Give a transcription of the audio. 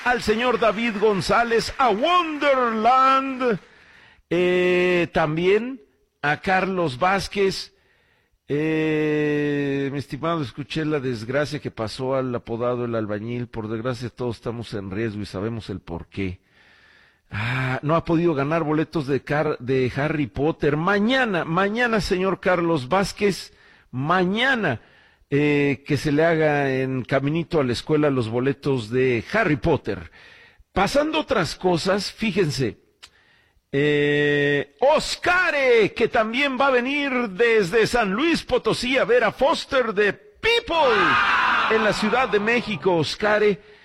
al señor David González, a Wonderland, también a Carlos Vázquez. Mi estimado, escuché la desgracia que pasó al apodado El Albañil. Por desgracia todos estamos en riesgo y sabemos el porqué. No ha podido ganar boletos de Harry Potter. Mañana, señor Carlos Vázquez, mañana que se le haga en caminito a la escuela los boletos de Harry Potter. Pasando otras cosas, fíjense, Oscare, que también va a venir desde San Luis Potosí a ver a Foster the People en la Ciudad de México. Oscare